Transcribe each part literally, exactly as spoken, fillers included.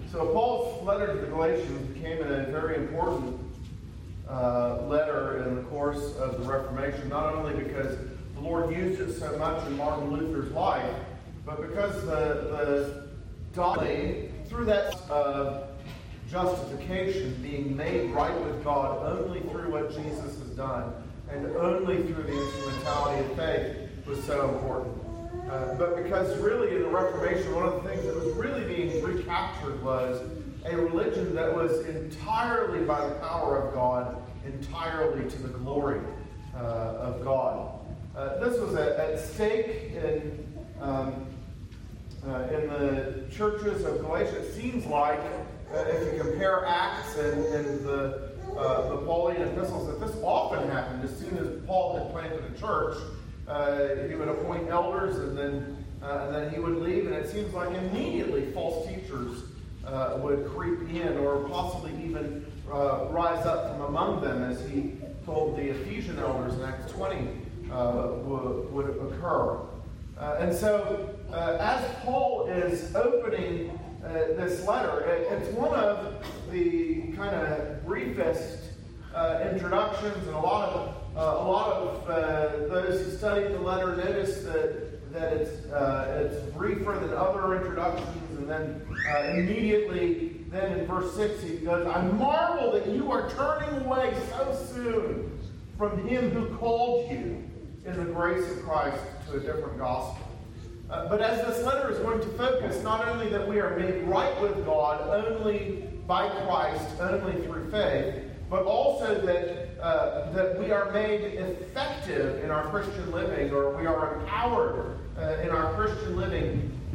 So Paul's letter to the Galatians became a very important uh, letter in the course of the Reformation, not only because the Lord used it so much in Martin Luther's life, but because the, the doctrine, through that uh, justification, being made right with God only through what Jesus has done, and only through the instrumentality of faith, was so important. Uh, but because really in the Reformation, one of the things that was really being recaptured was a religion that was entirely by the power of God, entirely to the glory uh, of God. Uh, this was at, at stake in, um, uh, in the churches of Galatia. It seems like, uh, if you compare Acts and, and the, uh, the Pauline epistles, that this often happened. As soon as Paul had planted a church, Uh, he would appoint elders, and then uh, and then he would leave, and it seems like immediately false teachers uh, would creep in, or possibly even uh, rise up from among them, as he told the Ephesian elders in Acts twenty uh, would, would occur. Uh, and so, uh, as Paul is opening uh, this letter, it, it's one of the kind of briefest uh, introductions, and a lot of Uh, a lot of uh, those who studied the letter notice that that it's uh, it's briefer than other introductions, and then uh, immediately, then in verse six, he goes, "I marvel that you are turning away so soon from him who called you in the grace of Christ to a different gospel." Uh, but as this letter is going to focus, not only that we are made right with God only by Christ, only through faith, but also that uh, that we are made effective in our Christian living, or we are empowered uh, in our Christian living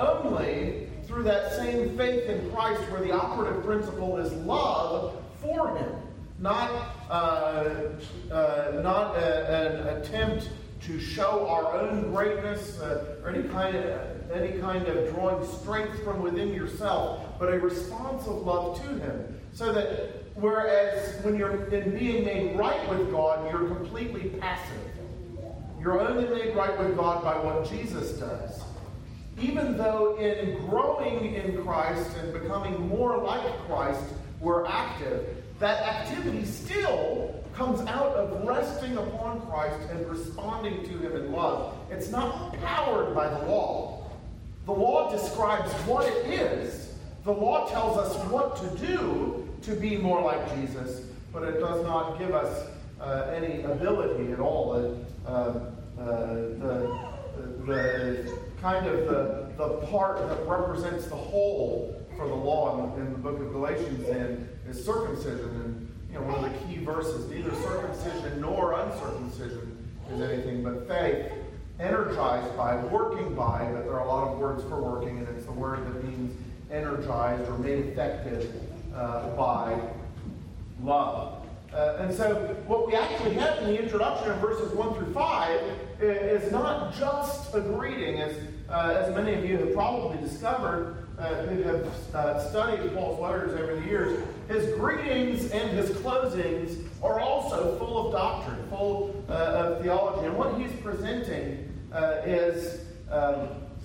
only through that same faith in Christ, where the operative principle is love for Him, not uh, uh, not a, an attempt to show our own greatness uh, or any kind of any kind of drawing strength from within yourself, but a responsive love to Him, so that whereas when you're in being made right with God, you're completely passive. You're only made right with God by what Jesus does. Even though in growing in Christ and becoming more like Christ, we're active, that activity still comes out of resting upon Christ and responding to Him in love. It's not powered by the law. The law describes what it is. The law tells us what to do to be more like Jesus, but it does not give us uh, any ability at all. Uh, uh, the, the kind of the, the part that represents the whole for the law in, in the book of Galatians then is circumcision. And you know, one of the key verses, neither circumcision nor uncircumcision is anything but faith, energized by, working by, but there are a lot of words for working, and it's the word that means energized or made effective Uh, by love. Uh, and so what we actually have in the introduction in verses one through five is not just a greeting, as, uh, as many of you have probably discovered uh, who have uh, studied Paul's letters over the years. His greetings and his closings are also full of doctrine, full uh, of theology. And what he's presenting uh, is, um,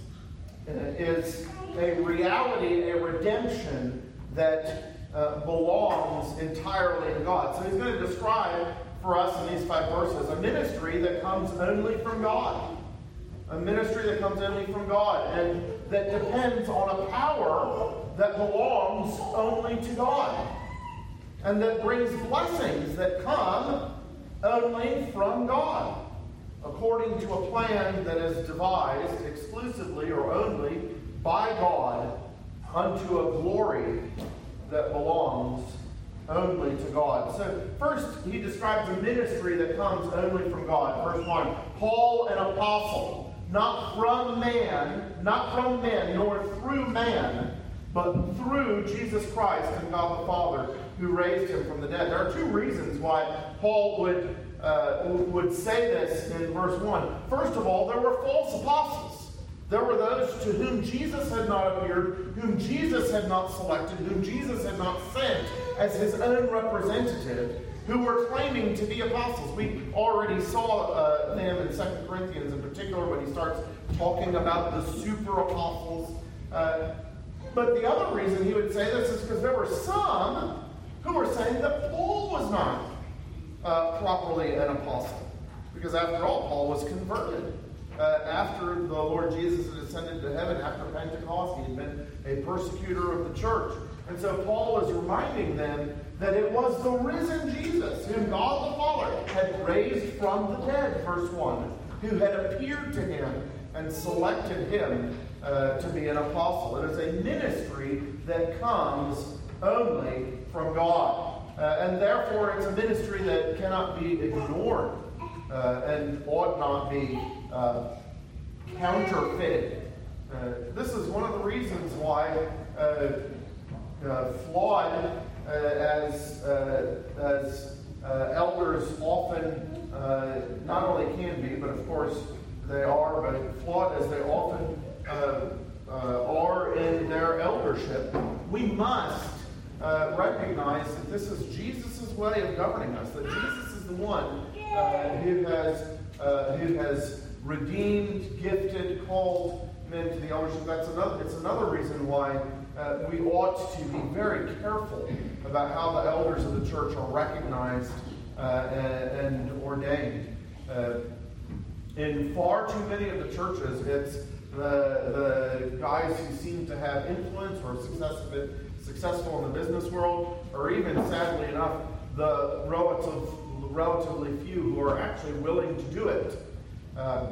is a reality, a redemption that Uh, belongs entirely to God. So he's going to describe for us in these five verses a ministry that comes only from God. A ministry that comes only from God, and that depends on a power that belongs only to God. And that brings blessings that come only from God, according to a plan that is devised exclusively or only by God unto a glory that belongs only to God. So first, he describes a ministry that comes only from God. Verse one, Paul, an apostle, not from man, not from men, nor through man, but through Jesus Christ and God the Father, who raised him from the dead. There are two reasons why Paul would, uh, would say this in verse one. First of all, there were false apostles. There were those to whom Jesus had not appeared, whom Jesus had not selected, whom Jesus had not sent as his own representative, who were claiming to be apostles. We already saw uh, them in Second Corinthians in particular when he starts talking about the super apostles. Uh, But the other reason he would say this is because there were some who were saying that Paul was not uh, properly an apostle. Because after all, Paul was converted. Uh, after the Lord Jesus had ascended to heaven, after Pentecost, he had been a persecutor of the church. And so Paul was reminding them that it was the risen Jesus, whom God the Father had raised from the dead, verse one, who had appeared to him and selected him uh, to be an apostle. It is a ministry that comes only from God. Uh, and therefore, it's a ministry that cannot be ignored uh, and ought not be uh, counterfeited. Uh, this is one of the reasons why uh, uh, flawed uh, as, uh, as uh, elders often uh, not only can be, but of course they are, but flawed as they often uh, uh, are in their eldership, we must uh, recognize that this is Jesus' way of governing us, that Jesus is the one uh, who has uh, who has redeemed, gifted, called men to the eldership. That's another. It's another reason why uh, we ought to be very careful about how the elders of the church are recognized uh, and, and ordained. Uh, in far too many of the churches, it's the the guys who seem to have influence or successful successful in the business world, or even sadly enough, the relative relatively few who are actually willing to do it. Uh,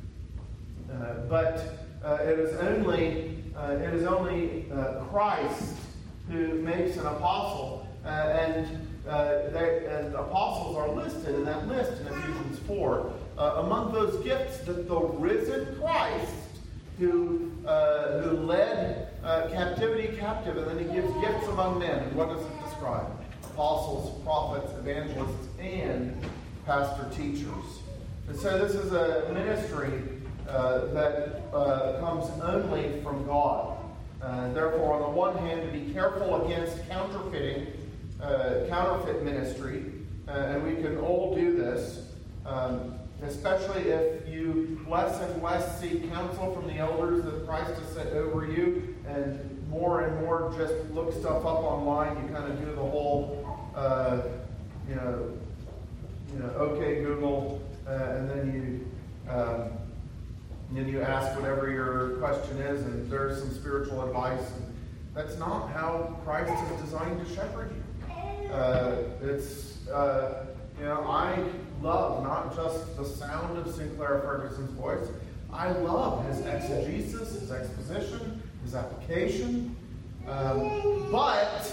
uh, but uh, it is only uh, it is only uh, Christ who makes an apostle, uh, and uh, they, and apostles are listed in that list in Ephesians four. Uh, among those gifts, that the risen Christ, who uh, who led uh, captivity captive, and then he gives gifts among men. And what does it describe? Apostles, prophets, evangelists, and pastor teachers. And so this is a ministry uh, that uh, comes only from God. Uh, therefore, on the one hand, to be careful against counterfeiting, uh, counterfeit ministry, uh, and we can all do this, um, especially if you less and less seek counsel from the elders that Christ has set over you, and more and more just look stuff up online. You kind of do the whole, uh, you know, you know, okay, Google. Uh, and then you um, and then you ask whatever your question is, and there's some spiritual advice. And that's not how Christ is designed to shepherd you. Uh, it's uh, you know I love not just the sound of Sinclair Ferguson's voice. I love his exegesis, his exposition, his application. Um, but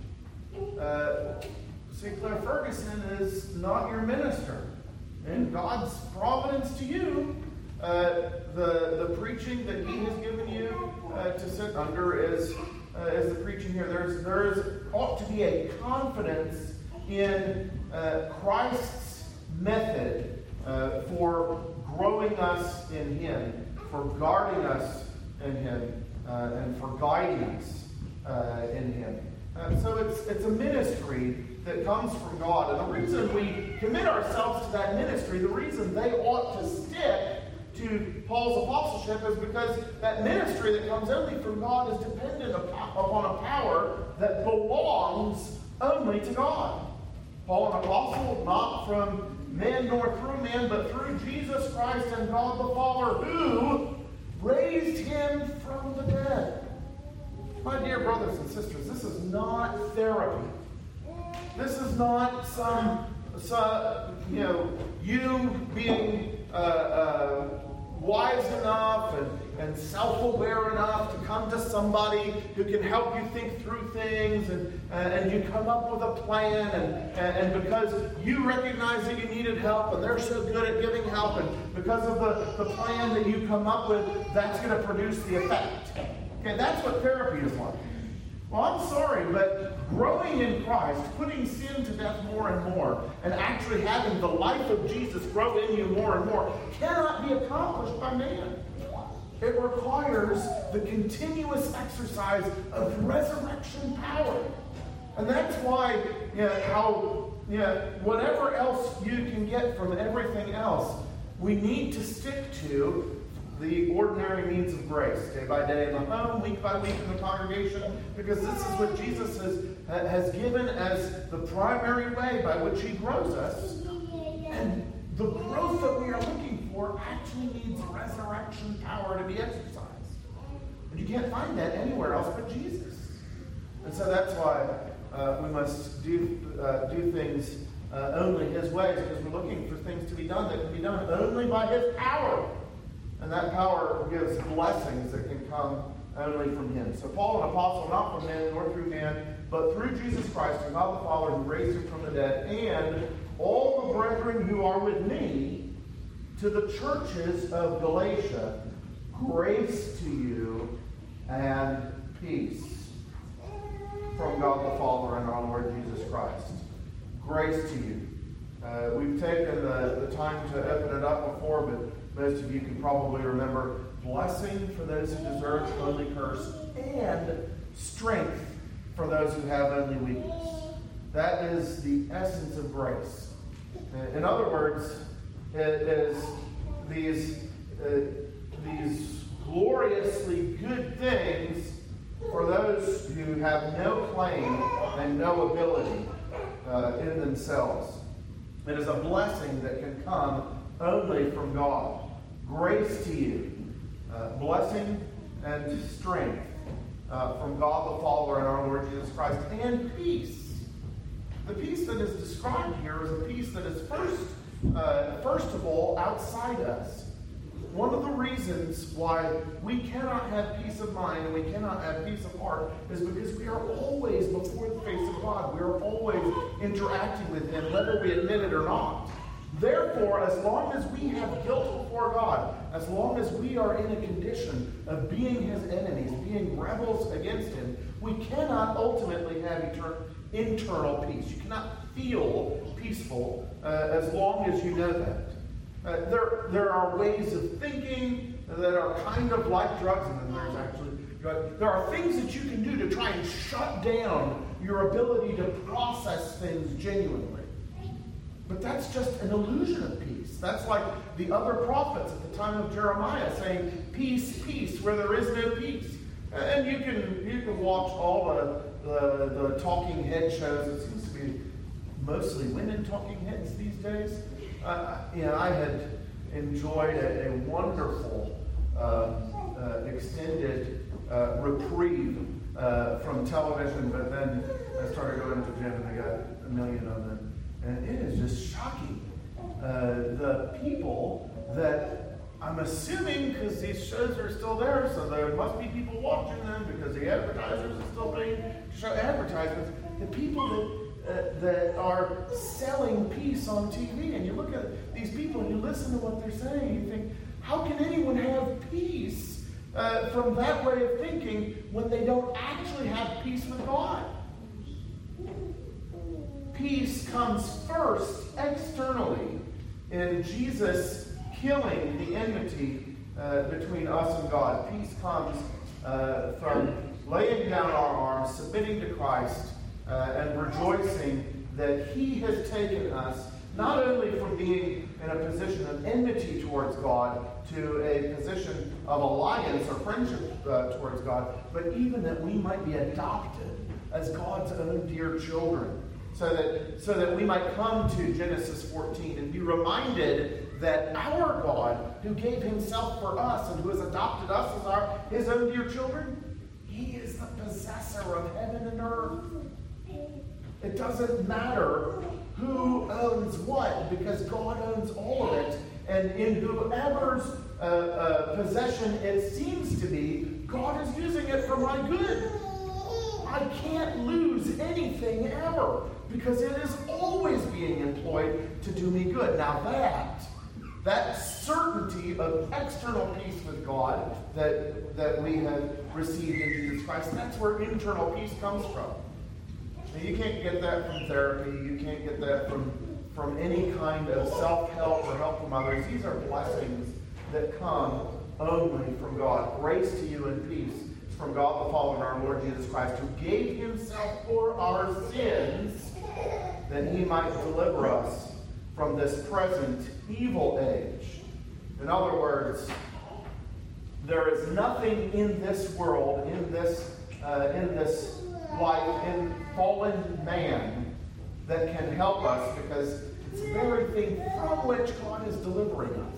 uh, Sinclair Ferguson is not your minister. In God's providence to you, uh, the the preaching that He has given you uh, to sit under is uh, is the preaching here. There's there's ought to be a confidence in uh, Christ's method uh, for growing us in Him, for guarding us in Him, uh, and for guiding us uh, in Him. Uh, so it's it's a ministry that comes from God. And the reason we commit ourselves to that ministry, the reason they ought to stick to Paul's apostleship, is because that ministry that comes only from God is dependent upon a power that belongs only to God. Paul, an apostle, not from man nor through man, but through Jesus Christ and God the Father, who raised him from the dead. My dear brothers and sisters, this is not therapy. This is not some, some you know, you being uh, uh, wise enough and, and self-aware enough to come to somebody who can help you think through things, and, and, and you come up with a plan, and, and, and because you recognize that you needed help, and they're so good at giving help, and because of the, the plan that you come up with, that's going to produce the effect. Okay, that's what therapy is like. Well, I'm sorry, but growing in Christ, putting sin to death more and more, and actually having the life of Jesus grow in you more and more, cannot be accomplished by man. It requires the continuous exercise of resurrection power. And that's why, you know, how, you know, whatever else you can get from everything else, we need to stick to the ordinary means of grace, day by day in the home, week by week in the congregation, because this is what Jesus has, has given as the primary way by which he grows us. And the growth that we are looking for actually needs resurrection power to be exercised. And you can't find that anywhere else but Jesus. And so that's why uh, we must do, uh, do things uh, only his ways, because we're looking for things to be done that can be done only by his power. And that power gives blessings that can come only from him. So Paul, an apostle, not from men nor through man, but through Jesus Christ, and God the Father who raised him from the dead, and all the brethren who are with me, to the churches of Galatia, grace to you and peace from God the Father and our Lord Jesus Christ. Grace to you. Uh, we've taken the, the time to open it up before, but most of you can probably remember blessing for those who deserve only curse, and strength for those who have only weakness. That is the essence of grace. In other words, it is these, uh, these gloriously good things for those who have no claim and no ability uh, in themselves. It is a blessing that can come only from God. Grace to you, uh, blessing and strength uh, from God the Father and our Lord Jesus Christ, and peace. The peace that is described here is a peace that is first, uh, first of all, outside us. One of the reasons why we cannot have peace of mind and we cannot have peace of heart is because we are always before the face of God. We are always interacting with him, whether we admit it or not. Therefore, as long as we have guilt before God, as long as we are in a condition of being his enemies, being rebels against him, we cannot ultimately have etern- internal peace. You cannot feel peaceful uh, as long as you know that. Uh, there, there are ways of thinking that are kind of like drugs, and then there's actually drugs. There are things that you can do to try and shut down your ability to process things genuinely. But that's just an illusion of peace. That's like the other prophets at the time of Jeremiah saying, peace, peace, where there is no peace. And you can you can watch all the, the, the talking head shows. It seems to be mostly women talking heads these days. Uh, you know, I had enjoyed a, a wonderful uh, uh, extended uh, reprieve uh, from television, but then I started going to the gym and I got a million of them. And it is just shocking. Uh, the people that, I'm assuming because these shows are still there, so there must be people watching them because the advertisers are still paying to show advertisements. The people that, uh, that are selling peace on T V, and you look at these people and you listen to what they're saying, and you think, how can anyone have peace uh, from that way of thinking when they don't actually have peace with God? Peace comes first externally in Jesus killing the enmity uh, between us and God. Peace comes uh, from laying down our arms, submitting to Christ, uh, and rejoicing that he has taken us not only from being in a position of enmity towards God to a position of alliance or friendship uh, towards God, but even that we might be adopted as God's own dear children. So that, so that we might come to Genesis fourteen and be reminded that our God, who gave himself for us and who has adopted us as our, his own dear children, he is the possessor of heaven and earth. It doesn't matter who owns what, because God owns all of it. And in whoever's uh, uh, possession it seems to be, God is using it for my good. I can't lose anything ever, because it is always being employed to do me good. Now that, that certainty of external peace with God that, that we have received in Jesus Christ, that's where internal peace comes from. Now, you can't get that from therapy. You can't get that from, from any kind of self-help or help from others. These are blessings that come only from God. Grace to you and peace from God the Father and our Lord Jesus Christ, who gave himself for our sins, that he might deliver us from this present evil age. In other words, There is nothing in this world, in this, uh, in this life, in fallen man, that can help us, because it's the very thing from which God is delivering us.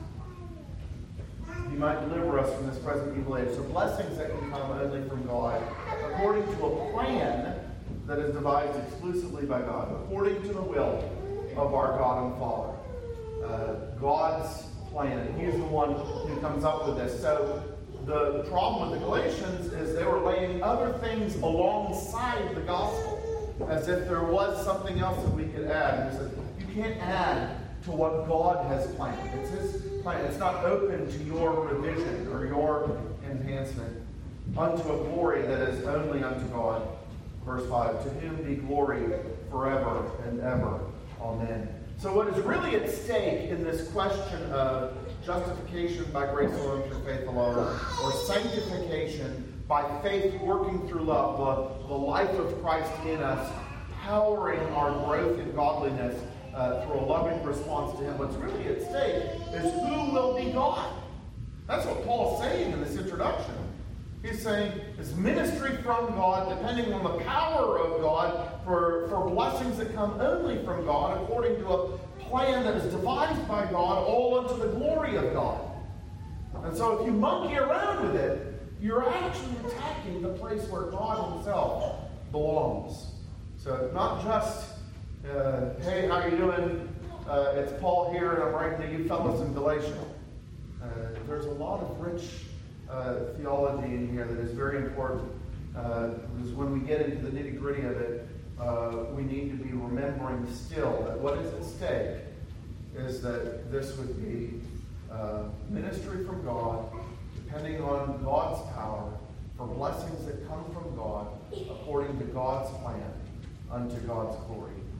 He might deliver us from this present evil age. So blessings that can come only from God, according to a plan that is devised exclusively by God, according to the will of our God and Father. Uh, God's plan. He is the one who comes up with this. So the problem with the Galatians is they were laying other things alongside the gospel, as if there was something else that we could add. And he said, you can't add to what God has planned. It's His plan. It's not open to your revision or your enhancement. Unto a glory that is only unto God. Verse five, to Him be glory forever and ever. Amen. So what is really at stake in this question of justification by grace alone through faith alone, or sanctification by faith working through love, the, the life of Christ in us, powering our growth in godliness uh, through a loving response to Him. What's really at stake is who will be God. That's what Paul is saying in this introduction. He's saying it's ministry from God, depending on the power of God, for, for blessings that come only from God, according to a plan that is devised by God, all unto the glory of God. And so if you monkey around with it, you're actually attacking the place where God Himself belongs. So not just, uh, hey, how are you doing? Uh, it's Paul here, and I'm writing to you fellows in Galatia. Uh, there's a lot of rich Uh, theology in here that is very important, uh, because when we get into the nitty-gritty of it, uh, we need to be remembering still that what is at stake is that this would be uh, ministry from God, depending on God's power, for blessings that come from God, according to God's plan, unto God's glory.